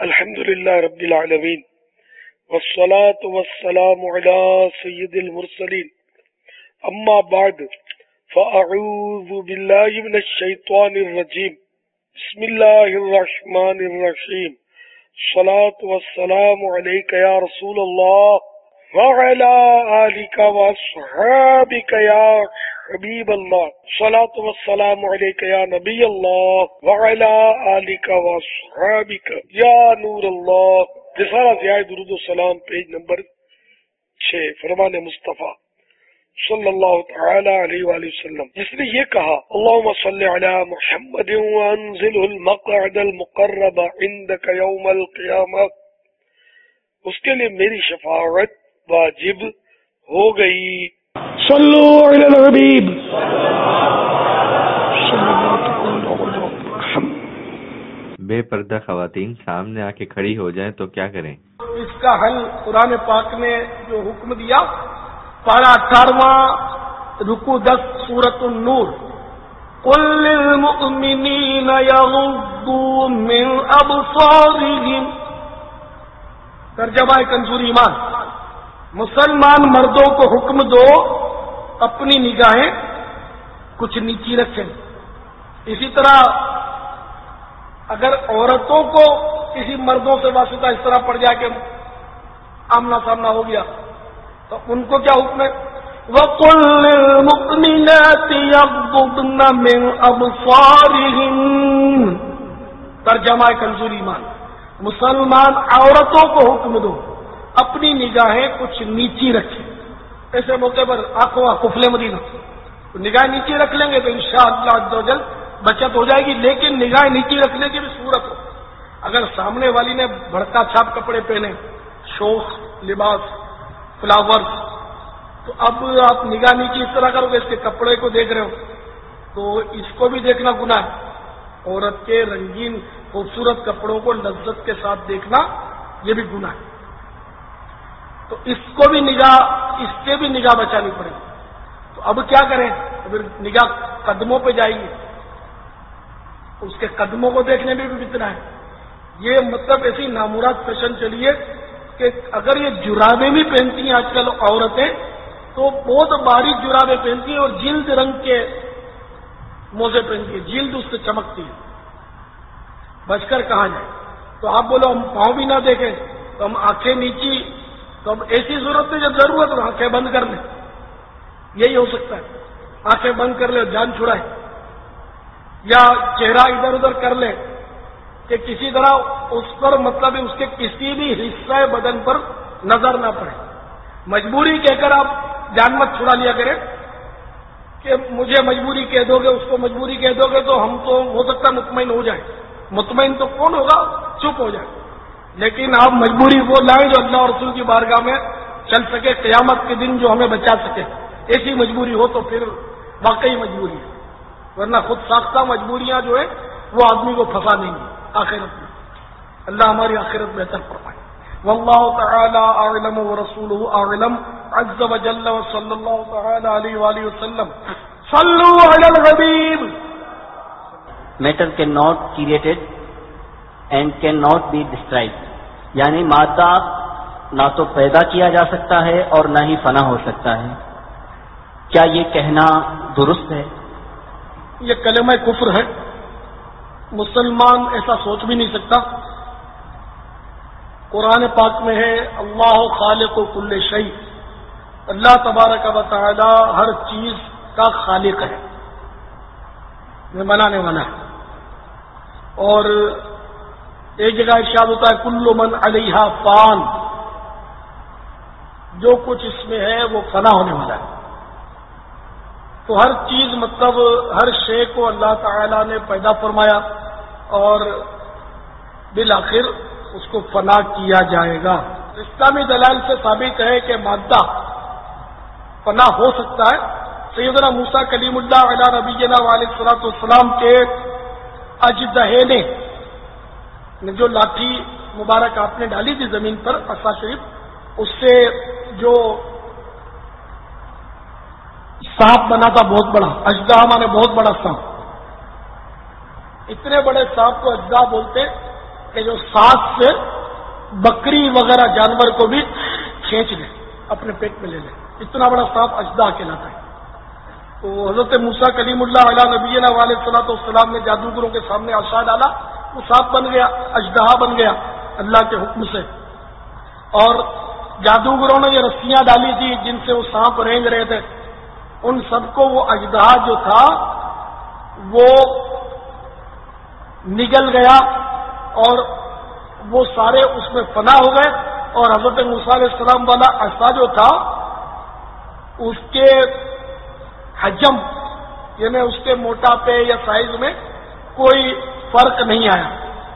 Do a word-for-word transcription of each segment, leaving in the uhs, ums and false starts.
الحمد للہ رب العالمین والصلاة والسلام علی سید المرسلین اما بعد فاعوذ باللہ من الشیطان الرجیم بسم اللہ الرحمن الرحیم الصلاة والسلام علیک یا رسول اللہ وعلی آلک واصحابک یا حبیب اللہ الصلاة والسلام علیک یا نبی اللہ وعلی آلک واصحابک یا نور اللہ۔ رسالہ ضیاء درود و سلام پیج نمبر چھ، فرمان مصطفیٰ صلی اللہ تعالی علیہ وآلہ وسلم، جس نے یہ کہا اللہم صلی علی محمد وانزلہ المقعد المقرب عندک یوم القیامہ، اس کے لیے میری شفاعت واجب ہو گئی۔ صلو علی الحبیب۔ بے پردہ خواتین سامنے آ کے کھڑی ہو جائیں تو کیا کریں؟ اس کا حل قرآن پاک نے جو حکم دیا، پارہ اٹھارہواں رکوع دس سورۃ النور، قل للمؤمنین یغضوا من ابصارہم، ترجمہ کنزور ایمان، مسلمان مردوں کو حکم دو اپنی نگاہیں کچھ نیچی رکھیں۔ اسی طرح اگر عورتوں کو کسی مردوں سے واسطہ اس طرح پڑ جائے کہ آمنا سامنا ہو گیا تو ان کو کیا حکم ہے؟ وَقُلْ لِلْمُؤْمِنَاتِ يَغْضُضْنَ مِنْ أَبْصَارِهِنَّ، ترجمہ کنزور ایمان، مسلمان عورتوں کو حکم دو اپنی نگاہیں کچھ نیچی رکھیں۔ ایسے موقع پر آنکھوں قفل مدینہ، نگاہیں نیچی رکھ لیں گے تو انشاءاللہ عز و جل بچت ہو جائے گی، لیکن نگاہیں نیچی رکھنے کی بھی صورت ہو۔ اگر سامنے والی نے بھڑکا چھاپ کپڑے پہنے، شوخ لباس، فلاورز، تو اب آپ نگاہ نیچی اس طرح کرو کہ اس کے کپڑے کو دیکھ رہے ہو تو اس کو بھی دیکھنا گناہ ہے۔ عورت کے رنگین خوبصورت کپڑوں کو لذت کے ساتھ دیکھنا یہ بھی گناہ ہے، تو اس کو بھی نگاہ اس سے بھی نگاہ بچانی پڑے گی۔ تو اب کیا کریں؟ پھر نگاہ قدموں پہ جائے گی، اس کے قدموں کو دیکھنے میں بھی فتنہ ہے۔ یہ مطلب ایسی نامراد فیشن چلی ہے کہ اگر یہ جرابیں بھی پہنتی ہیں آج کل عورتیں تو بہت باریک جرابیں پہنتی ہیں اور جلد رنگ کے موزے پہنتی ہیں، جلد اس سے چمکتی ہے، بچ کر کہاں جائے؟ تو آپ بولو ہم پاؤں بھی نہ دیکھیں تو ہم آنکھیں نیچی، تو اب ایسی صورت ہے جب ضرورت ہو آنکھیں بند کر لیں، یہی ہو سکتا ہے، آنکھیں بند کر لیں اور جان چھڑائے، یا چہرہ ادھر ادھر کر لیں کہ کسی طرح اس پر مطلب اس کے کسی بھی حصہ بدن پر نظر نہ پڑے۔ مجبوری کہہ کر آپ جان مت چھڑا لیا کریں کہ مجھے مجبوری کہہ دو گے، اس کو مجبوری کہہ دو گے تو ہم تو ہو سکتا ہے مطمئن ہو جائیں، مطمئن تو کون ہوگا، چپ ہو جائے، لیکن آپ مجبوری وہ لائیں جو اللہ اور رسول کی بارگاہ میں چل سکے، قیامت کے دن جو ہمیں بچا سکے۔ ایسی مجبوری ہو تو پھر واقعی مجبوری ہے، ورنہ خود ساختہ مجبوریاں جو ہے وہ آدمی کو پھنسا دیں گی آخرت میں۔ اللہ ہماری آخرت بہتر فرمائے۔ واللہ تعالی اعلم ورسولہ اعلم عز وجل وصلی اللہ تعالی علیہ وآلہ وسلم۔ صلو علی الحبیب۔ Matter cannot created and cannot be destroyed، یعنی مادہ نہ تو پیدا کیا جا سکتا ہے اور نہ ہی فنا ہو سکتا ہے۔ کیا یہ کہنا درست ہے؟ یہ کلمہ کفر ہے، مسلمان ایسا سوچ بھی نہیں سکتا۔ قرآن پاک میں ہے اللہ خالق کل شیء، اللہ تبارک و تعالی ہر چیز کا خالق ہے، میں بنانے والا ہے۔ اور ایک جگہ ارشاد ہوتا ہے کل من علیہا فان، جو کچھ اس میں ہے وہ فنا ہونے والا ہے۔ تو ہر چیز مطلب ہر شے کو اللہ تعالی نے پیدا فرمایا اور بالآخر اس کو فنا کیا جائے گا۔ اسلامی دلائل سے ثابت ہے کہ مادہ فنا ہو سکتا ہے۔ سیدنا موسیٰ کلیم اللہ علیہ نبینا علیہ الصلوۃ والسلام کے اجدہے نے جو لاٹھی مبارک آپ نے ڈالی تھی زمین پر عصا شریف، اس سے جو سانپ بنا تھا بہت بڑا، اژدہا مانے بہت بڑا سانپ، اتنے بڑے سانپ کو اجدہا بولتے کہ جو ساتھ سے بکری وغیرہ جانور کو بھی کھینچ لے، اپنے پیٹ میں لے لے، اتنا بڑا سانپ اژدہا کہلاتا ہے۔ تو حضرت موسیٰ کلیم اللہ علیہ نبینا علیہ الصلوۃ والسلام نے جادوگروں کے سامنے عصا ڈالا، وہ سانپ بن گیا، اژدہا بن گیا اللہ کے حکم سے۔ اور جادوگروں نے یہ رسیاں ڈالی تھی جن سے وہ سانپ رینگ رہے تھے، ان سب کو وہ اژدہا جو تھا وہ نگل گیا اور وہ سارے اس میں فنا ہو گئے، اور حضرت موسیٰ علیہ السلام والا عصا جو تھا اس کے حجم یعنی اس کے موٹاپے یا سائز میں کوئی فرق نہیں آیا۔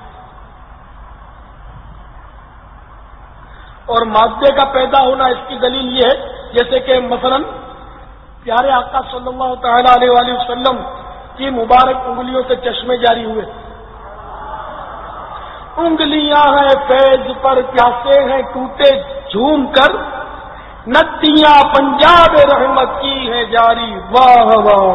اور مادے کا پیدا ہونا اس کی دلیل یہ ہے، جیسے کہ مثلا پیارے آقا صلی اللہ تعالی علیہ وآلہ وسلم کی مبارک انگلیوں سے چشمے جاری ہوئے۔ انگلیاں ہیں فیض پر پیاسے ہیں ٹوٹے جھوم کر، ندیاں پنجاب رحمت کی ہے جاری، واہ واہ۔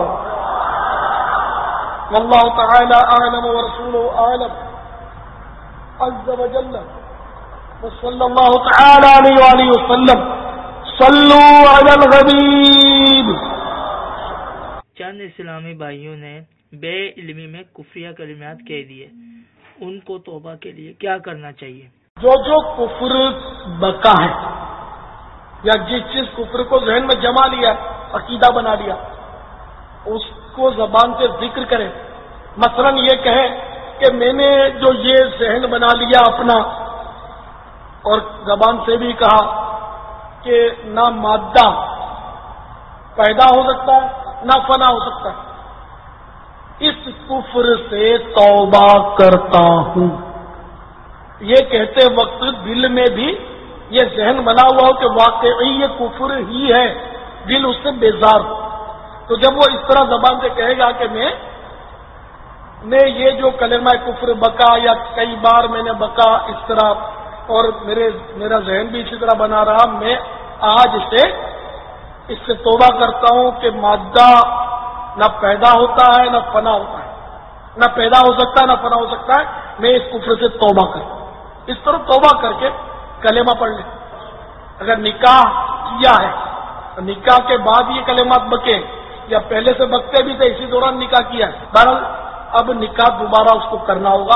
واللہ تعالی اعلم ورسولہ اعلم عز وجل، وصلی اللہ تعالی علیہ وآلہ وسلم، صلو علی الحبیب۔ چند اسلامی بھائیوں نے بے علمی میں کفریہ کلمات کہہ دیے، ان کو توبہ کے لیے کیا کرنا چاہیے؟ جو جو کفر بکا ہے یا جس چیز کفر کو ذہن میں جما لیا، عقیدہ بنا لیا، اس کو زبان سے ذکر کرے۔ مثلا یہ کہے کہ میں نے جو یہ ذہن بنا لیا اپنا، اور زبان سے بھی کہا کہ نہ مادہ پیدا ہو سکتا ہے نہ فنا ہو سکتا ہے، اس کفر سے توبہ کرتا ہوں، یہ کہتے وقت دل میں بھی یہ ذہن بنا ہوا ہو کہ واقعی یہ کفر ہی ہے، دل اس سے بیزار ہو، تو جب وہ اس طرح زبان سے کہے گا کہ میں نے یہ جو کلمہ کفر بکا یا کئی بار میں نے بکا اس طرح، اور میرے میرا ذہن بھی اسی طرح بنا رہا، میں آج سے اس سے توبہ کرتا ہوں کہ مادہ نہ پیدا ہوتا ہے نہ فنا ہوتا ہے، نہ پیدا ہو سکتا ہے نہ فنا ہو سکتا ہے، میں اس کفر سے توبہ کروں۔ اس طرح توبہ کر کے کلمہ پڑھ لیں۔ اگر نکاح کیا ہے، نکاح کے بعد یہ کلمات بکے یا پہلے سے بکتے بھی تھے اسی دوران نکاح کیا ہے، بہرحال اب نکاح دوبارہ اس کو کرنا ہوگا۔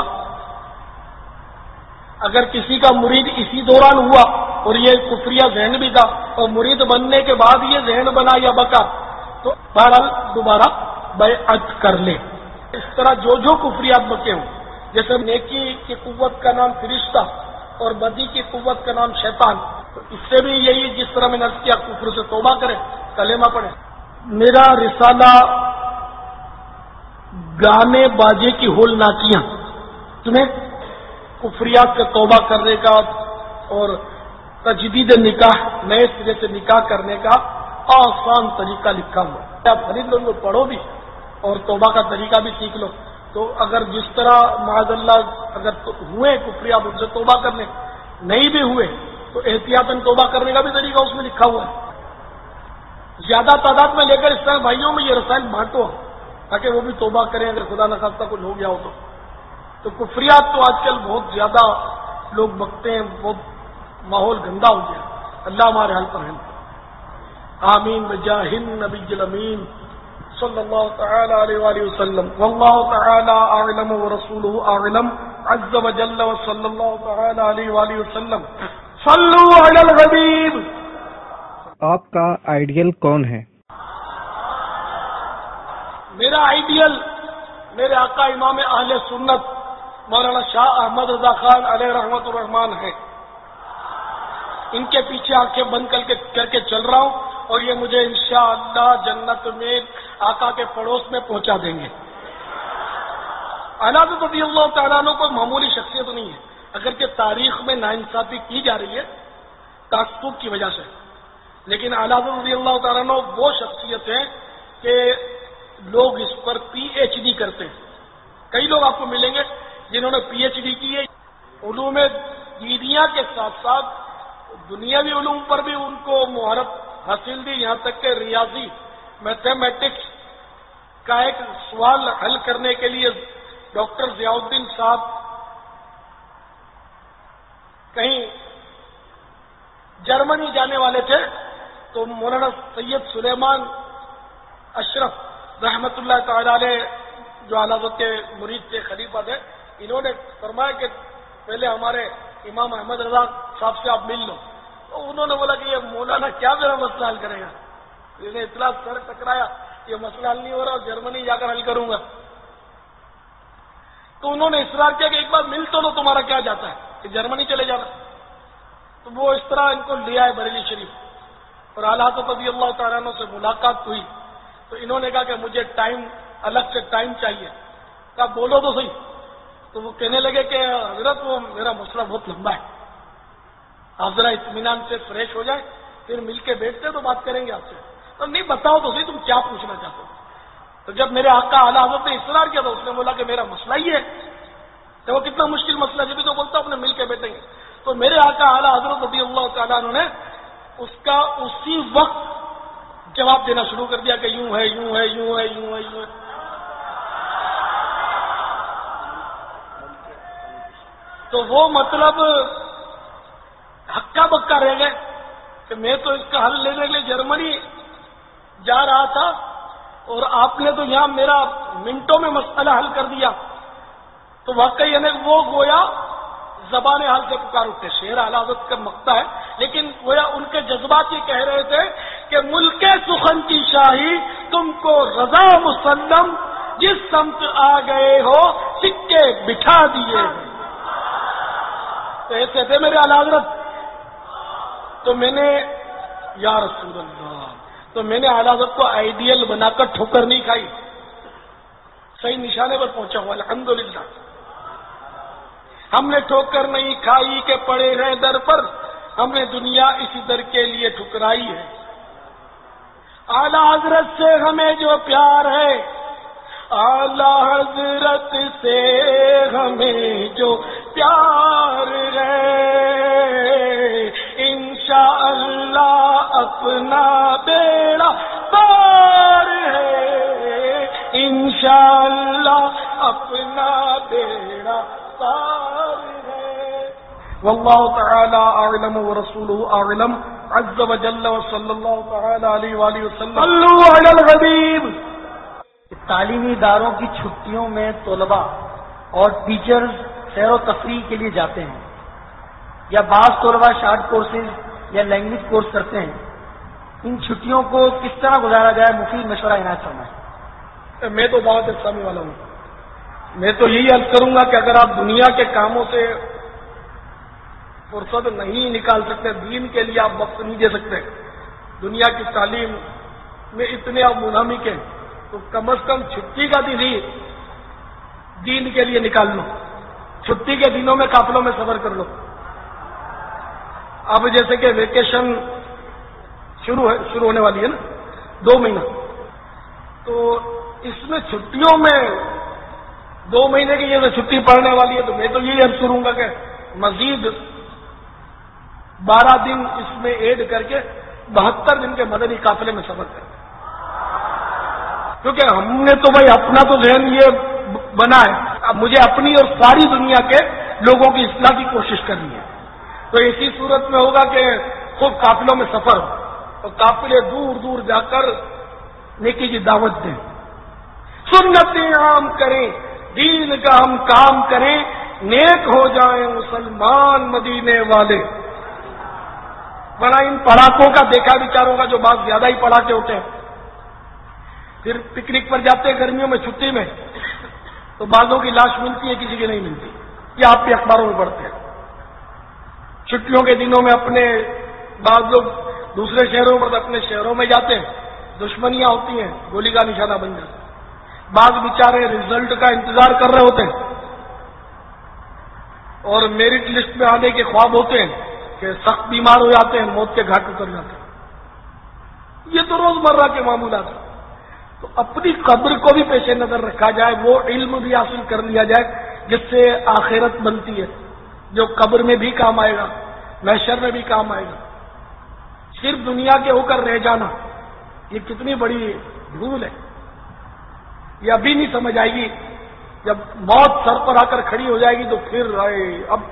اگر کسی کا مرید اسی دوران ہوا اور یہ کفریہ ذہن بھی تھا اور مرید بننے کے بعد یہ ذہن بنا یا بکا، تو بہرحال دوبارہ بیعت کر لے۔ اس طرح جو جو کفریات بکے ہوں، جیسے نیکی کی قوت کا نام فرشتہ اور بدی کی قوت کا نام شیطان، تو اس سے بھی یہی جس طرح میں نے عرض کیا کفر سے توبہ کرے، کلمہ پڑھے۔ میرا رسالہ گانے باجے کی ہول ناچیاں تمہیں کفریات سے توبہ کرنے کا اور تجدید نکاح، نئے سرے سے نکاح کرنے کا آسان طریقہ لکھا ہوا، آپ خرید لو، لو پڑھو بھی اور توبہ کا طریقہ بھی سیکھ لو۔ تو اگر جس طرح معاذ اللہ اگر ہوئے کفریات ان سے توبہ کرنے، نہیں بھی ہوئے تو احتیاطاً توبہ کرنے کا بھی طریقہ اس میں لکھا ہوا ہے۔ زیادہ تعداد میں لے کر اس طرح بھائیوں میں یہ رسائل بانٹو تاکہ وہ بھی توبہ کریں اگر خدا نخواستہ کچھ ہو گیا ہو تو۔ تو کفریات تو آج کل بہت زیادہ لوگ بکتے ہیں، بہت ماحول گندا ہو گیا، اللہ ہمارے حال پر ہے۔ آمین بجاہ النبی الامین صلی اللہ تعالی علیہ وآلہ وسلم، واللہ تعالی اعلم ورسولہ اعلم عز وجل، وصلی اللہ تعالی علیہ وآلہ وسلم، صلو علی الحبیب۔ آپ کا آئیڈیل کون ہے؟ میرا آئیڈیل میرے آقا امام اہل سنت مولانا شاہ احمد رضا خان علیہ رحمت الرحمان ہے۔ ان کے پیچھے آنکھیں بند کر کے کر کے چل رہا ہوں اور یہ مجھے انشاءاللہ جنت میں آقا کے پڑوس میں پہنچا دیں گے۔ اعلیٰ حضرت رضی اللہ تعالیٰ عنہ کوئی معمولی شخصیت نہیں ہے، اگرچہ تاریخ میں ناانصافی کی جا رہی ہے تعصب کی وجہ سے، لیکن اعلیٰ حضرت رضی اللہ تعالیٰ عنہ وہ شخصیت ہے کہ لوگ اس پر پی ایچ ڈی کرتے ہیں۔ کئی لوگ آپ کو ملیں گے جنہوں نے پی ایچ ڈی کی ہے، علوم دینیا کے ساتھ ساتھ دنیاوی علوم پر بھی ان کو مہارت حاصل دی، یہاں تک کہ ریاضی میتھمیٹکس کا ایک سوال حل کرنے کے لیے ڈاکٹر ضیاء الدین صاحب کہیں جرمنی جانے والے تھے تو مولانا سید سلیمان اشرف رحمت اللہ تعالی علیہ جو اعلی حضرت کے مرید تھے، خلیفہ تھے، انہوں نے فرمایا کہ پہلے ہمارے امام احمد رضا صاحب سے آپ مل لو. تو انہوں نے بولا کہ یہ مولانا کیا میرا مسئلہ حل کرے گا؟ انہیں اطلاع سر ٹکرایا یہ مسئلہ حل نہیں ہو رہا اور جرمنی جا کر حل کروں گا. تو انہوں نے اصرار کیا کہ ایک بار مل تو لو، تمہارا کیا جاتا ہے کہ جرمنی چلے جانا. تو وہ اس طرح ان کو لے آئے بریلی شریف اور اعلیٰ حضرت رضی اللہ تعالیٰ عنہ سے ملاقات ہوئی. تو انہوں نے کہا کہ مجھے ٹائم الگ سے ٹائم چاہیے. کہا بولو تو صحیح. تو وہ کہنے لگے کہ حضرت وہ میرا مسئلہ بہت لمبا ہے، آپ ذرا اطمینان سے فریش ہو جائیں پھر مل کے بیٹھتے تو بات کریں گے آپ سے. تو نہیں بتاؤ تو صحیح تم کیا پوچھنا چاہتے ہو. تو جب میرے آقا اعلیٰ حضرت نے اصرار کیا تو اس نے بولا کہ میرا مسئلہ ہی ہے. تو وہ کتنا مشکل مسئلہ ہے، جب بھی تو بولتا اپنے مل کے بیٹھیں گے. تو میرے آقا اعلیٰ حضرت رضی اللہ تعالیٰ عنہ نے اس کا اسی وقت جواب دینا شروع کر دیا کہ یوں ہے یوں ہے یوں ہے یوں ہے یوں ہے. تو وہ مطلب ہکا بکا رہ گئے کہ میں تو اس کا حل لینے کے لیے جرمنی جا رہا تھا اور آپ نے تو یہاں میرا منٹوں میں مسئلہ حل کر دیا. تو واقعی یعنی وہ گویا زبان حال سے پکار اٹھتے. شعر اعلیٰ حضرت کا مقطع ہے لیکن گویا ان کے جذبات یہ کہہ رہے تھے کہ ملک سخن کی شاہی تم کو رضا مسلم، جس سمت آ گئے ہو سکے بٹھا دیے. تو ایسے تھے میرے اعلیٰ حضرت. تو میں نے یا رسول اللہ تو میں نے اعلیٰ حضرت کو آئیڈیل بنا کر ٹھوکر نہیں کھائی، صحیح نشانے پر پہنچا ہوں الحمدللہ. ہم نے ٹھوکر نہیں کھائی کہ پڑے رہے در پر، ہم نے دنیا اسی در کے لیے ٹھکرائی ہے. اعلیٰ حضرت سے ہمیں جو پیار ہے، اعلیٰ حضرت سے ہمیں جو پیار ہے، انشاءاللہ اپنا بیڑا پار ہے، انشاءاللہ اپنا بیڑا پار ہے. واللہ تعالی اعلم ورسولہ اعلم عز وجل وصلی اللہ تعالی علیہ وآلہ وسلم. صلوا علی الحبیب. تعلیمی اداروں کی چھٹیوں میں طلباء اور ٹیچرز سیر و تفریح کے لیے جاتے ہیں یا بعض طلباء شارٹ کورسز یا لینگویج کورس کرتے ہیں. ان چھٹیوں کو کس طرح گزارا جائے؟ مفید مشورہ عنایت فرمائیں. میں تو دعوت اسلامی والا ہوں. میں تو یہی عرض کروں گا کہ اگر آپ دنیا کے کاموں سے فرصت نہیں نکال سکتے، دین کے لیے آپ وقت نہیں دے سکتے، دنیا کی تعلیم میں اتنے آپ منہمک ہیں، تو کم از کم چھٹی کا دن ہی دین کے لیے نکال لو. چھٹی کے دنوں میں قافلوں میں سفر کر لو. اب جیسے کہ ویکیشن شروع ہے شروع ہونے والی ہے نا، دو مہینہ، تو اس میں چھٹیوں میں دو مہینے کی یہ چھٹی پڑنے والی ہے. تو میں تو یہی عرض کروں گا کہ مزید بارہ دن اس میں ایڈ کر کے بہتر دن کے مدنی قافلے میں سفر کریں. کیونکہ ہم نے تو بھائی اپنا تو ذہن یہ بنا ہے، اب مجھے اپنی اور ساری دنیا کے لوگوں کی اصلاح کی کوشش کرنی ہے. تو اسی صورت میں ہوگا کہ خوب قافلوں میں سفر ہو اور قافلے دور دور جا کر نیکی کی دعوت دیں، سنتیں عام کریں، دین کا ہم کام کریں، نیک ہو جائیں مسلمان مدینے والے. بڑا ان پڑھاکوں کا دیکھا بیچاروں کا جو بات زیادہ ہی پڑھاتے ہوتے ہیں، پھر پکنک پر جاتے ہیں گرمیوں میں چھٹی میں، تو بعضوں کی لاش ملتی ہے کسی کی نہیں ملتی. یہ آپ کے اخباروں میں پڑھتے ہیں. چھٹیوں کے دنوں میں اپنے بعض لوگ دوسرے شہروں پر اپنے شہروں میں جاتے ہیں، دشمنیاں ہوتی ہیں، گولی کا نشانہ بن جاتا ہے. بعض بیچارے رزلٹ کا انتظار کر رہے ہوتے ہیں اور میرٹ لسٹ میں آنے کے خواب ہوتے ہیں کہ سخت بیمار ہو جاتے ہیں، موت کے گھاٹ اتر جاتے ہیں. یہ تو روزمرہ کے معمولات ہیں. تو اپنی قبر کو بھی پیش نظر رکھا جائے، وہ علم بھی حاصل کر لیا جائے جس سے آخرت بنتی ہے، جو قبر میں بھی کام آئے گا، محشر میں بھی کام آئے گا. صرف دنیا کے ہو کر رہ جانا یہ کتنی بڑی بھول ہے. یہ ابھی نہیں سمجھ آئے گی، جب موت سر پر آ کر کھڑی ہو جائے گی تو پھر آئے اب کیا ہو.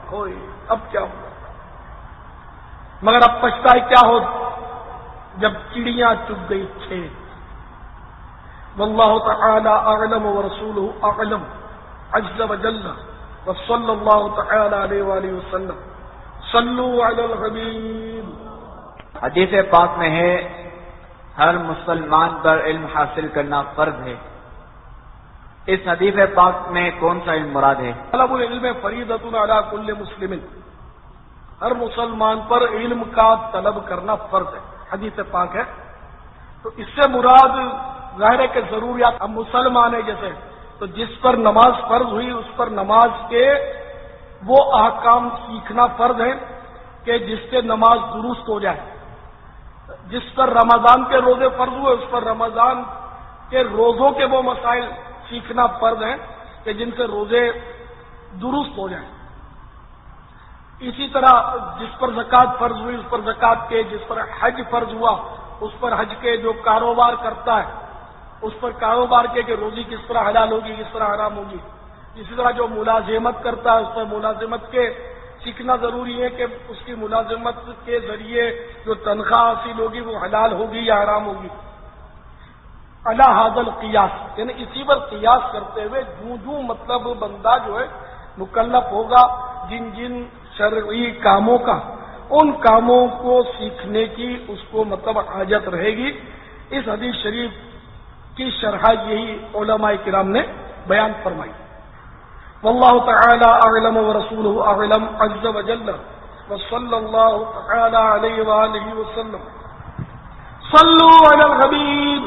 ہوئے اب کیا ہوا، مگر اب پچھتائے کیا ہو جب چڑیاں چگ گئی کھیت۔ واللہ تعالی اعلم ورسولہ اعلم عز وجل وصلی اللہ تعالی علیہ وآلہ وسلم صلو علی الحبیب۔ حدیث پاک میں ہے ہر مسلمان پر علم حاصل کرنا فرض ہے، اس حدیث پاک میں کون سا علم مراد ہے؟ طلب العلم فریضۃ علی کل مسلم، ہر مسلمان پر علم کا طلب کرنا فرض ہے، حدیث پاک ہے۔ تو اس سے مراد ظاہر ہے کہ ضروریات، اب مسلمان ہے جیسے تو جس پر نماز فرض ہوئی اس پر نماز کے وہ احکام سیکھنا فرض ہے کہ جس سے نماز درست ہو جائے، جس پر رمضان کے روزے فرض ہوئے اس پر رمضان کے روزوں کے وہ مسائل سیکھنا فرض ہے کہ جن سے روزے درست ہو جائیں۔ اسی طرح جس پر زکوٰۃ فرض ہوئی اس پر زکوٰۃ کے، جس پر حج فرض ہوا اس پر حج کے، جو کاروبار کرتا ہے اس پر کاروبار کے کہ روزی کس طرح حلال ہوگی کس طرح حرام ہوگی۔ اسی طرح جو ملازمت کرتا ہے اس پر ملازمت کے سیکھنا ضروری ہے کہ اس کی ملازمت کے ذریعے جو تنخواہ حاصل ہوگی وہ حلال ہوگی یا حرام ہوگی۔ علی ھذا القیاس، یعنی اسی پر قیاس کرتے ہوئے جو جو مطلب بندہ جو ہے مکلف ہوگا جن جن شرعی کاموں کا، ان کاموں کو سیکھنے کی اس کو مطلب حاجت رہے گی۔ اس حدیث شریف کی شرح یہی علماء کرام نے بیان فرمائی۔ واللہ تعالی اعلم ورسولہ اعلم عز وجل وصلی اللہ تعالی علیہ وآلہ وسلم صلو علی الحبیب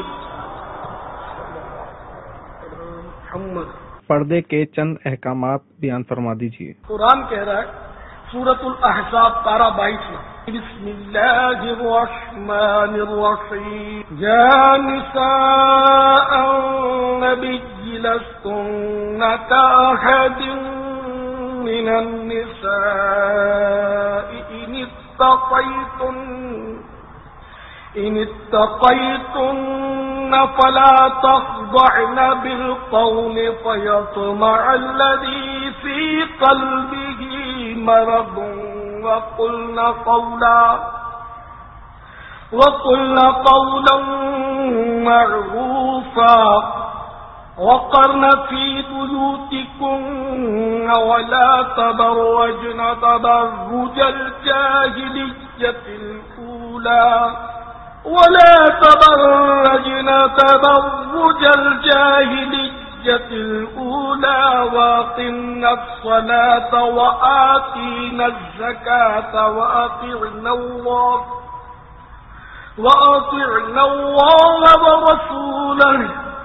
محمد۔ پردے کے چند احکامات بیان فرما دیجیے۔ قرآن کہہ رہا ہے سورۃ الاحزاب پارہ بائیس میں، بسم اللہ الرحمن الرحیم، یا نساء النبی لستن کأحد من النساء ان اتقیتن ان اتقیتن فلا تخضعن بالقول فيطمع الذي في قلبه مرض وقلن قولا وقلن قولا معروفا وقرن في بيوتكن ولا تبرجن تبرج الجاهلية الأولى ولا تبرجن تبرج الجاهلية الأولى وأقمن الصلاة وآتينا الزكاة وأطعنا الله وأطعنا الله ورسوله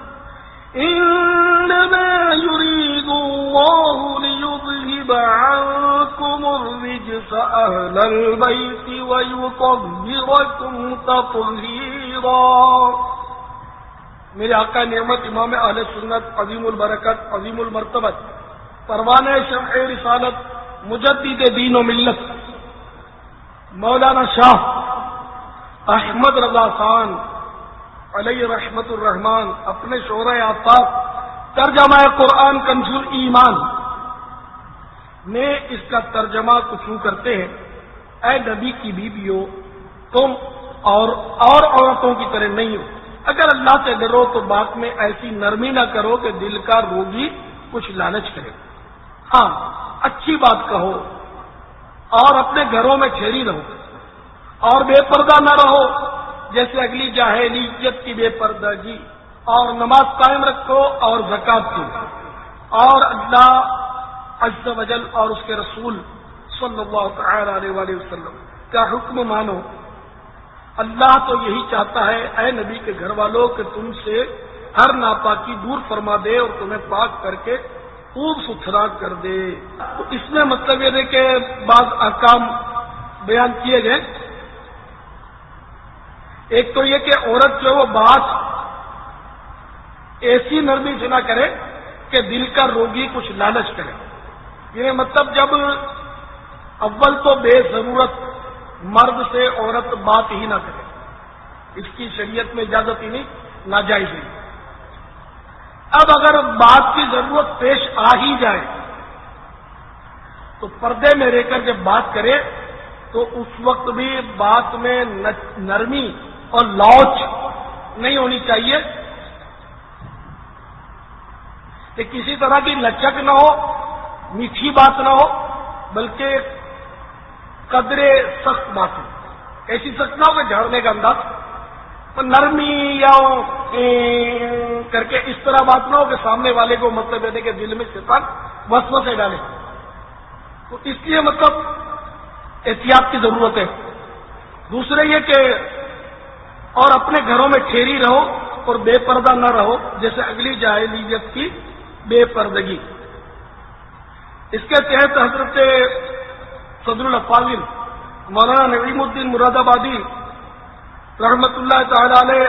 إنما يريد الله ليذهب عنكم الرجس أهل البيت ويطهركم تطهيرا۔ میرے آقا نعمت امام اہل سنت عظیم البرکت عظیم المرتبت پروانہ شمع رسالت مجدد دین و ملت مولانا شاہ احمد رضا خان علیہ رحمت الرحمان اپنے شعرۂ آفاق ترجمہ قرآن کنز ایمان میں اس کا ترجمہ کچھ یوں کرتے ہیں، اے نبی کی بیویوں تم اور اور عورتوں کی طرح نہیں ہو، اگر اللہ سے ڈرو تو بات میں ایسی نرمی نہ کرو کہ دل کا روگی کچھ لالچ کرے، ہاں اچھی بات کہو اور اپنے گھروں میں ٹھہری رہو اور بے پردہ نہ رہو جیسے اگلی جاہلیت کی بے پردگی، اور نماز قائم رکھو اور زکات دو اور اللہ عز و جل اور اس کے رسول صلی اللہ تعالی علیہ وآلہ وسلم کا حکم مانو۔ اللہ تو یہی چاہتا ہے اے نبی کے گھر والوں کہ تم سے ہر ناپاکی دور فرما دے اور تمہیں پاک کر کے خوب ستھرا کر دے۔ تو اس میں مطلب یہ ہے کہ بعض احکام بیان کیے گئے، ایک تو یہ کہ عورت جو وہ بات ایسی نرمی سے نہ کرے کہ دل کا روگی کچھ لالچ کرے، یہ مطلب جب اول تو بے ضرورت مرد سے عورت بات ہی نہ کرے، اس کی شریعت میں اجازت ہی نہیں، ناجائز ہی۔ اب اگر بات کی ضرورت پیش آ ہی جائے تو پردے میں رہ کر جب بات کرے تو اس وقت بھی بات میں نرمی اور لوچ نہیں ہونی چاہیے کہ کسی طرح کی لچک نہ ہو، میٹھی بات نہ ہو، بلکہ قدرے سخت بات ہو. ایسی سخت نہ ہو کہ جھاڑنے کا انداز، نرمی یا کر کے اس طرح بات نہ ہو کہ سامنے والے کو مطلب دینے کے دل میں شیطان وسوسے ڈالے. تو اس لیے مطلب احتیاط کی ضرورت ہے. دوسرے یہ کہ اور اپنے گھروں میں ٹھہری رہو اور بے پردہ نہ رہو، جیسے اگلی جاہلیت کی بے پردگی. اس کے تحت حضرت صدر الافاضل مولانا نعیم الدین مراد آبادی رحمت اللہ تعالی علیہ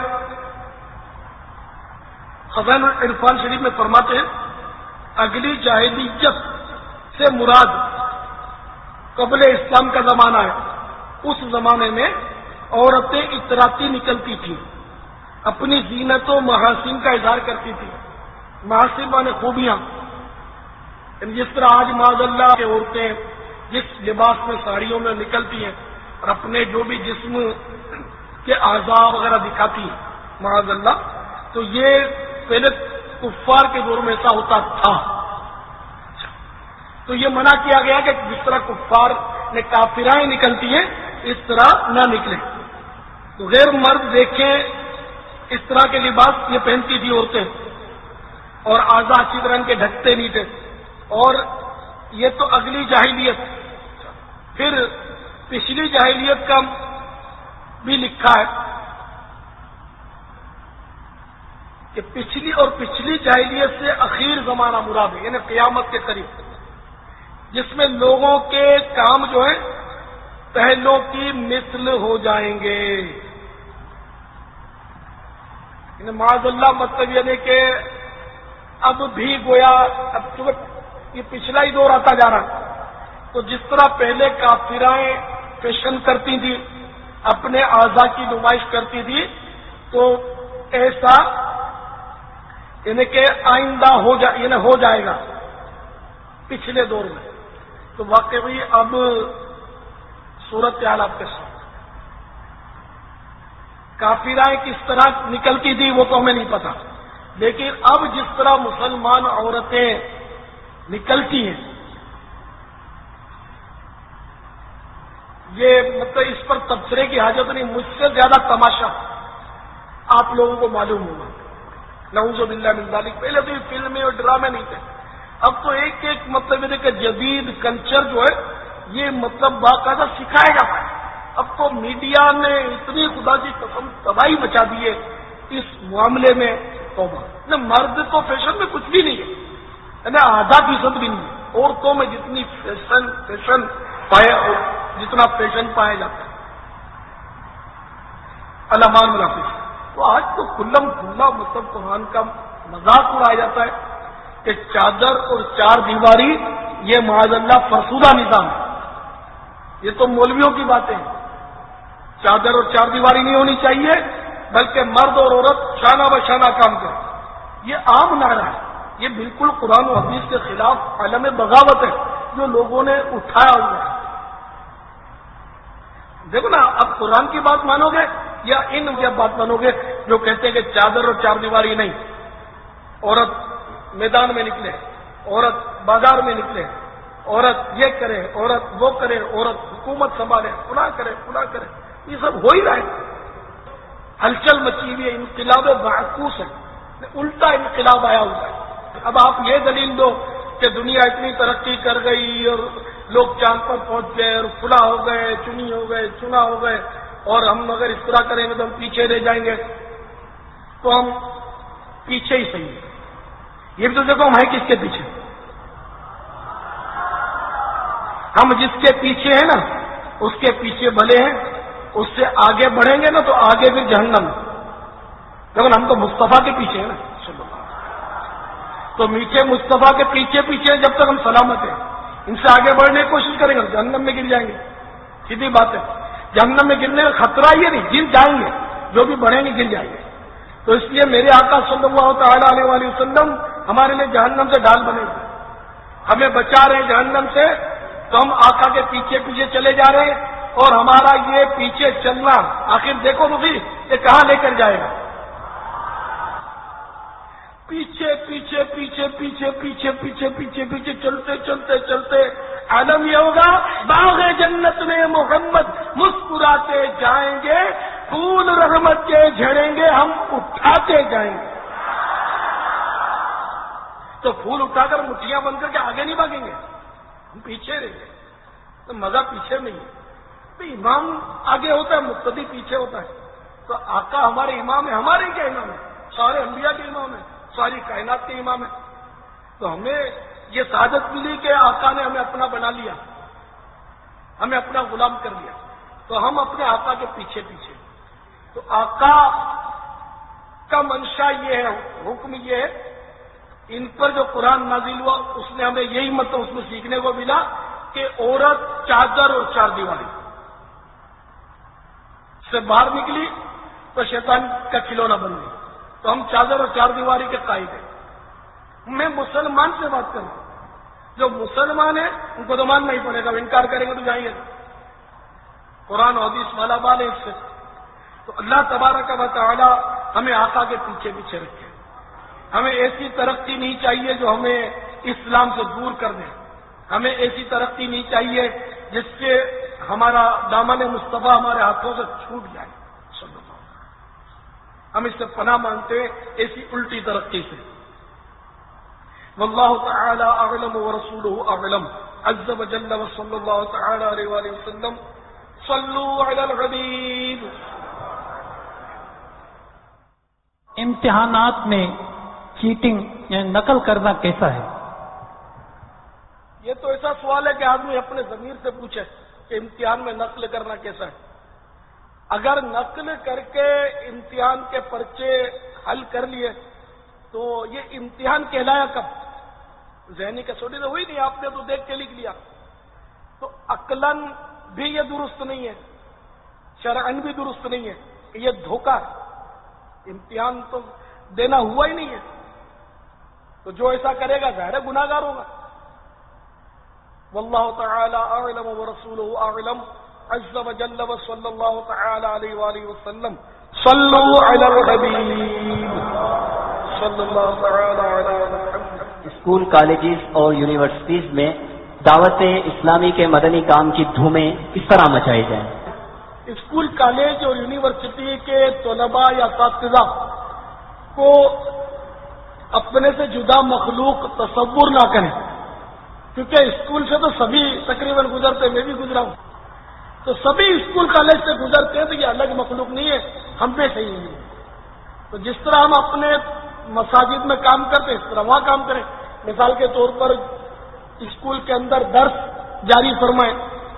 خزائن العرفان شریف میں فرماتے ہیں اگلی جاہلیت سے مراد قبل اسلام کا زمانہ ہے. اس زمانے میں عورتیں اتراتی نکلتی تھیں، اپنی زینت و محاسن کا اظہار کرتی تھیں. محاسن مانے خوبیاں، جس طرح آج معاذ اللہ کے عورتیں جس لباس میں ساڑیوں میں نکلتی ہیں اور اپنے جو بھی جسم کے اعضاء وغیرہ دکھاتی ہیں معاذ اللہ، تو یہ پہلے کفار کے دور میں ایسا ہوتا تھا. تو یہ منع کیا گیا کہ جس طرح کفار نے کافرائیں نکلتی ہیں اس طرح نہ نکلیں. تو غیر مرد دیکھیں اس طرح کے لباس یہ پہنتی تھی عورتیں، اور اعضاء اچھی طرح کے ڈھکتے نہیں تھے. اور یہ تو اگلی جاہلیت. پھر پچھلی جاہلیت کا بھی لکھا ہے کہ پچھلی اور پچھلی جاہلیت سے اخیر زمانہ مراد ہے، یعنی قیامت کے قریب، جس میں لوگوں کے کام جو ہے پہلوں کی مثل ہو جائیں گے. یعنی معاذ اللہ مطلب یعنی کہ اب بھی گویا اب چونکہ یہ پچھلا ہی دور آتا جا رہا، تو جس طرح پہلے کافرائیں فیشن کرتی تھی، اپنے اعضاء کی نمائش کرتی تھی، تو ایسا یعنی کہ آئندہ ہو جا یعنی ہو جائے گا پچھلے دور میں. تو واقعی اب صورت حال آپ کے ساتھ کافرائیں کس طرح نکلتی تھی وہ تو ہمیں نہیں پتا، لیکن اب جس طرح مسلمان عورتیں نکلتی ہیں یہ مطلب اس پر تبصرے کی حاجت نہیں. مجھ سے زیادہ تماشا آپ لوگوں کو معلوم ہوگا. نعوذ باللہ من ذالک. پہلے تو یہ فلمیں اور ڈرامے نہیں تھے، اب تو ایک ایک مطلب یہ کہ جدید کلچر جو ہے یہ مطلب باقاعدہ سکھائے جاتا ہے. اب تو میڈیا نے اتنی خدا کی قسم تباہی مچا دی ہے اس معاملے میں. توبہ نہ مرد تو فیشن میں کچھ بھی نہیں ہے، نہ آدھا فیصد بھی نہیں ہے. عورتوں میں جتنی فیشن فیشن پایا جتنا فیشن پایا جاتا ہے علمان منافظ. تو آج تو کلم کھلا مطلب قرآن کا مذاق اڑایا جاتا ہے کہ چادر اور چار دیواری یہ معاذ اللہ فرسودہ نظام ہے. یہ تو مولویوں کی باتیں ہیں. چادر اور چار دیواری نہیں ہونی چاہیے، بلکہ مرد اور عورت شانہ بشانہ کام کرے. یہ عام نعرہ ہے، یہ بالکل قرآن و حدیث کے خلاف عالم بغاوت ہے جو لوگوں نے اٹھایا ہوا ہے. دیکھو نا، اب قرآن کی بات مانو گے یا ان کی بات مانو گے جو کہتے ہیں کہ چادر اور چار دیواری نہیں، عورت میدان میں نکلے، عورت بازار میں نکلے، عورت یہ کرے، عورت وہ کرے، عورت حکومت سنبھالے، پناہ کرے پناہ کرے. یہ سب ہو ہی رہا ہے. ہلچل مچی ہوئی ہے، انقلاب معکوس ہے، الٹا انقلاب آیا ہوا ہے. اب آپ یہ دلیل دو کہ دنیا اتنی ترقی کر گئی اور لوگ چاند پر پہنچ گئے اور فلاں ہو گئے، چنی ہو گئے، چنا ہو گئے، اور ہم اگر اس طرح کریں گے تو ہم پیچھے رہ جائیں گے. تو ہم پیچھے ہی صحیح ہیں. یہ بھی تو دیکھو ہم ہیں کس کے پیچھے. ہم جس کے پیچھے ہیں نا اس کے پیچھے بھلے ہیں، اس سے آگے بڑھیں گے نا تو آگے بھی جہنم. لیکن ہم تو مصطفیٰ کے پیچھے ہیں نا، تو میٹھے مصطفیٰ کے پیچھے پیچھے جب تک ہم سلامت ہیں. ان سے آگے بڑھنے کی کوشش کریں گے جہنم میں گر جائیں گے. سیدھی بات ہے. جہنم میں گرنے کا خطرہ یہ نہیں، گر جائیں گے، جو بھی بڑھیں گے گر جائیں گے. تو اس لیے میرے آقا صلی اللہ تعالی علیہ وسلم ہمارے لیے جہنم سے ڈال بنے گے، ہمیں بچا رہے ہیں جہنم سے تو ہم آقا کے پیچھے پیچھے چلے جا رہے ہیں، اور ہمارا یہ پیچھے چلنا آخر دیکھو تو صحیح یہ کہاں لے کر جائے گا؟ پیچھے پیچھے پیچھے پیچھے پیچھے پیچھے پیچھے پیچھے چلتے چلتے چلتے عالم یہ ہوگا باغ جنت میں محمد مسکراتے جائیں گے، پھول رحمت کے جھڑیں گے، ہم اٹھاتے جائیں گے۔ تو پھول اٹھا کر مٹھیاں بن کر کے آگے نہیں بھاگیں گے، ہم پیچھے رہیں گے۔ تو مزہ پیچھے نہیں ہے، تو امام آگے ہوتا ہے، مقتدی پیچھے ہوتا ہے۔ تو آقا ہمارے امام ہے، ہمارے کیا امام ہے؟ سارے انبیاء کے امام ہیں، ساری کائنات کے امام ہیں۔ تو ہمیں یہ سعادت ملی کہ آقا نے ہمیں اپنا بنا لیا، ہمیں اپنا غلام کر لیا، تو ہم اپنے آقا کے پیچھے پیچھے۔ تو آقا کا منشا یہ ہے، حکم یہ ہے، ان پر جو قرآن نازل ہوا اس نے ہمیں یہی مطلب اس میں سیکھنے کو ملا کہ عورت چادر اور چار دیواری سے باہر نکلی تو شیطان کا کھلونا بن گئی۔ تو ہم چادر اور چار دیواری کے قائد ہیں۔ میں مسلمان سے بات کروں، جو مسلمان ہیں ان کو تو ماننا ہی پڑے گا، انکار کریں گے تو جائیے، قرآن و حدیث والا بال ہے اس سے۔ تو اللہ تبارک و تعالی ہمیں آقا کے پیچھے پیچھے رکھے۔ ہمیں ایسی ترقی نہیں چاہیے جو ہمیں اسلام سے دور کر دے، ہمیں ایسی ترقی نہیں چاہیے جس سے ہمارا دامن مصطفیٰ ہمارے ہاتھوں سے چھوٹ جائے۔ ہم اس سے پناہ مانگتے ہیں ایسی الٹی ترقی سے۔ واللہ تعالی اعلم ورسولہ اعلم عز وجل وصلی اللہ تعالی علیہ وآلہ وسلم صلوا علی الحبیب۔ امتحانات میں چیٹنگ یعنی نقل کرنا کیسا ہے؟ یہ تو ایسا سوال ہے کہ آدمی اپنے ضمیر سے پوچھے کہ امتحان میں نقل کرنا کیسا ہے۔ اگر نقل کر کے امتحان کے پرچے حل کر لیے تو یہ امتحان کہلایا کب؟ ذہنی کسوٹی تو ہوئی نہیں، آپ نے تو دیکھ کے لکھ لیا، تو عقلاً بھی یہ درست نہیں ہے، شرعاً بھی درست نہیں ہے، کہ یہ دھوکہ ہے، امتحان تو دینا ہوا ہی نہیں ہے۔ تو جو ایسا کرے گا ظاہر گناہ گار ہوگا۔ واللہ تعالی اعلم ورسولہ اعلم عز وجل وصلی اللہ تعالی علیہ وآلہ وسلم صلوا علی الحبیب صلی اللہ تعالی علی محمد۔ اسکول، کالجز اور یونیورسٹیز میں دعوت اسلامی کے مدنی کام کی دھومیں کس طرح مچائی جائیں؟ اسکول، کالج اور یونیورسٹی کے طلباء یا اساتذہ کو اپنے سے جدا مخلوق تصور نہ کریں، کیونکہ اسکول سے تو سبھی تقریباً گزرتے، میں بھی گزرا ہوں، تو سبھی اسکول کالج سے گزرتے ہیں، تو یہ الگ مخلوق نہیں ہے، ہم میں صحیح نہیں ہے۔ تو جس طرح ہم اپنے مساجد میں کام کرتے ہیں اس طرح وہاں کام کریں۔ مثال کے طور پر اسکول کے اندر درس جاری فرمائیں،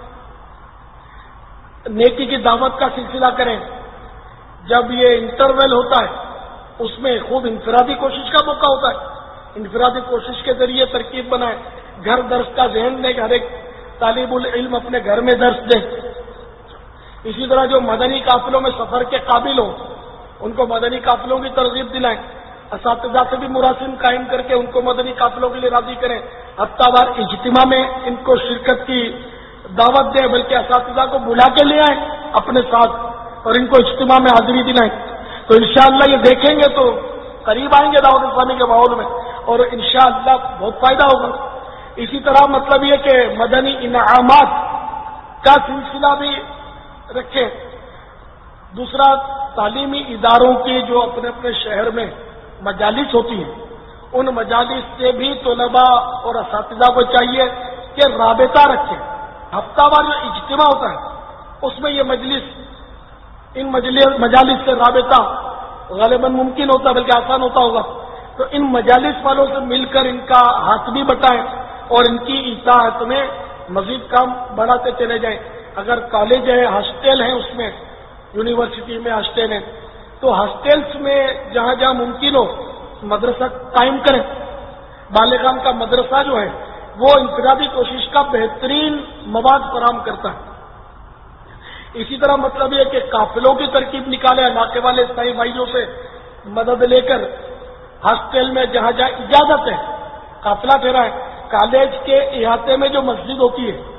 نیکی کی دعوت کا سلسلہ کریں۔ جب یہ انٹرول ہوتا ہے اس میں خوب انفرادی کوشش کا موقع ہوتا ہے، انفرادی کوشش کے ذریعے ترکیب بنائیں۔ گھر درس کا ذہن دے کہ ہر ایک طالب العلم اپنے گھر میں درس دے۔ اسی طرح جو مدنی قافلوں میں سفر کے قابل ہوں ان کو مدنی قافلوں کی ترغیب دلائیں۔ اساتذہ سے بھی مراسم قائم کر کے ان کو مدنی قافلوں کے لیے راضی کریں۔ ہفتہ وار اجتماع میں ان کو شرکت کی دعوت دیں، بلکہ اساتذہ کو بلا کے لے آئیں اپنے ساتھ اور ان کو اجتماع میں حاضری دلائیں۔ تو انشاءاللہ یہ دیکھیں گے تو قریب آئیں گے دعوت اسلامی کے ماحول میں، اور انشاءاللہ بہت فائدہ ہوگا۔ اسی طرح مطلب یہ کہ مدنی انعامات کا سلسلہ بھی رکھیں۔ دوسرا، تعلیمی اداروں کی جو اپنے اپنے شہر میں مجالس ہوتی ہیں ان مجالس سے بھی طلباء اور اساتذہ کو چاہیے کہ رابطہ رکھیں۔ ہفتہ وار جو اجتماع ہوتا ہے اس میں یہ مجلس ان مجالس سے رابطہ غالباً ممکن ہوتا ہے، بلکہ آسان ہوتا ہوگا۔ تو ان مجالس والوں سے مل کر ان کا ہاتھ بھی بٹائیں اور ان کی اطاعت میں مزید کام بڑھاتے چلے جائیں۔ اگر کالج ہے، ہاسٹل ہیں، اس میں یونیورسٹی میں ہاسٹل ہیں، تو ہاسٹلس میں جہاں جہاں ممکن ہو مدرسہ قائم کریں۔ بالغان کا مدرسہ جو ہے وہ انفرادی کوشش کا بہترین مواد فراہم کرتا ہے۔ اسی طرح مطلب یہ کہ قافلوں کی ترکیب نکالے، علاقے والے عیسائی بھائیوں سے مدد لے کر ہاسٹل میں جہاں جہاں اجازت ہے قافلہ ٹھہرائے۔ کالج کے احاطے میں جو مسجد ہوتی ہے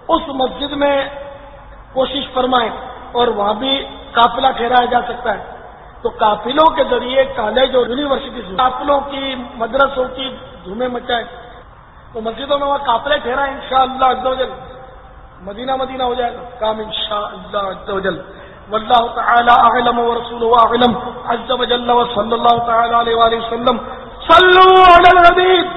اس مسجد میں کوشش فرمائیں، اور وہاں بھی قافلہ ٹھہرایا جا سکتا ہے، تو قافلوں کے ذریعے کالج اور یونیورسٹی قافلوں کی مدرسوں کی دھومیں مچائیں، تو مسجدوں میں وہاں قافلے ٹھہرائیں، انشاءاللہ عز و جل مدینہ مدینہ ہو جائے گا کام انشاءاللہ عز و جل۔ واللہ تعالی اعلم ورسولہ اعلم عز و جل، وصلی اللہ تعالی علیہ وآلہ وسلم۔ صلو علی الحبیب۔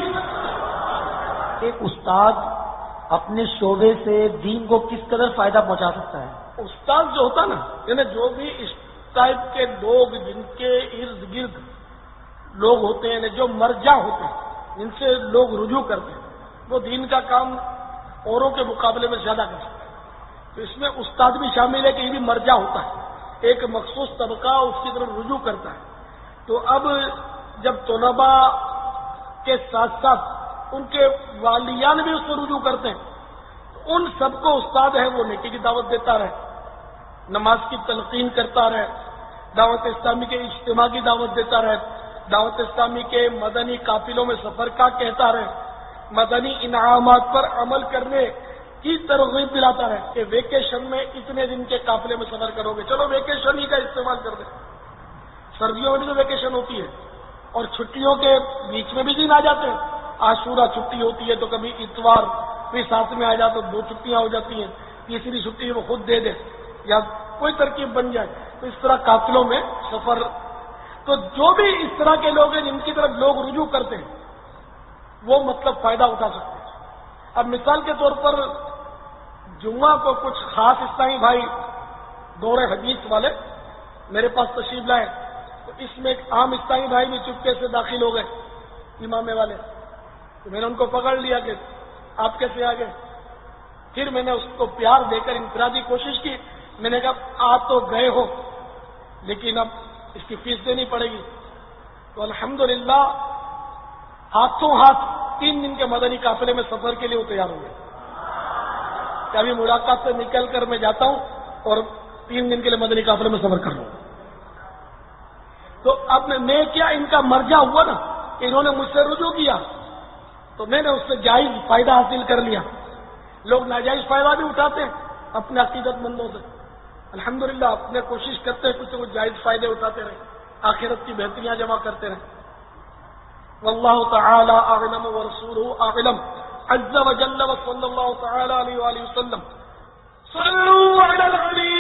ایک استاد اپنے شعبے سے دین کو کس قدر فائدہ پہنچا سکتا ہے؟ استاد جو ہوتا نا، یعنی جو بھی اس ٹائپ کے لوگ جن کے ارد گرد لوگ ہوتے ہیں، جو مرجع ہوتے ہیں، جن سے لوگ رجوع کرتے ہیں، وہ دین کا کام اوروں کے مقابلے میں زیادہ کر سکتے ہیں۔ تو اس میں استاد بھی شامل ہے کہ یہ بھی مرجع ہوتا ہے، ایک مخصوص طبقہ اس کی طرف رجوع کرتا ہے۔ تو اب جب طلباء کے ساتھ ساتھ ان کے والیان بھی اس کو رجوع کرتے ہیں، تو ان سب کو استاد ہے وہ نیکی کی دعوت دیتا رہے، نماز کی تلقین کرتا رہے، دعوت اسلامی کے اجتماع کی دعوت دیتا رہے، دعوت اسلامی کے مدنی قافلوں میں سفر کا کہتا رہے، مدنی انعامات پر عمل کرنے کی ترغیب دلاتا رہے کہ ویکیشن میں اتنے دن کے قافلے میں سفر کرو گے، چلو ویکیشن ہی کا استعمال کر دیں، سردیوں میں بھی تو ویکیشن ہوتی ہے، اور چھٹیوں کے بیچ میں بھی دن آ جاتے ہیں، عاشورہ چھٹی ہوتی ہے تو کبھی اتوار بھی ساتھ میں آ جاتا، تو دو چھٹیاں ہو جاتی ہیں، تیسری چھٹی وہ خود دے دے یا کوئی ترکیب بن جائے، تو اس طرح قافلوں میں سفر۔ تو جو بھی اس طرح کے لوگ ہیں جن کی طرف لوگ رجوع کرتے ہیں وہ مطلب فائدہ اٹھا سکتے ہیں۔ اب مثال کے طور پر جمعہ کو کچھ خاص اسلامی بھائی دور حدیث والے میرے پاس تشریف لائے، تو اس میں ایک عام اسلامی بھائی بھی چپکے سے داخل ہو گئے امامے والے، تو میں نے ان کو پکڑ لیا کہ آپ کیسے آ گئے، پھر میں نے اس کو پیار دے کر انفرادی کوشش کی، میں نے کہا آ تو گئے ہو لیکن اب اس کی فیس دینی پڑے گی، تو الحمدللہ ہاتھوں ہاتھ تین دن کے مدنی قافلے میں سفر کے لیے وہ تیار ہو گئے کہ ابھی ملاقات سے نکل کر میں جاتا ہوں اور تین دن کے لیے مدنی قافلے میں سفر کر رہا ہوں۔ تو اب میں کیا ان کا مرجع ہوا نا کہ انہوں نے مجھ سے رجوع کیا، تو میں نے اس سے جائز فائدہ حاصل کر لیا۔ لوگ ناجائز فائدہ بھی اٹھاتے ہیں اپنے عقیدت مندوں سے، الحمدللہ اپنے کوشش کرتے ہیں کچھ کچھ جائز فائدے اٹھاتے رہے، آخرت کی بہتریاں جمع کرتے رہے۔ واللہ تعالی اعلم ورسولہ اعلم عز وجل، وصلی اللہ تعالی علیہ وآلہ وسلم۔ صلوا علی الحبیب۔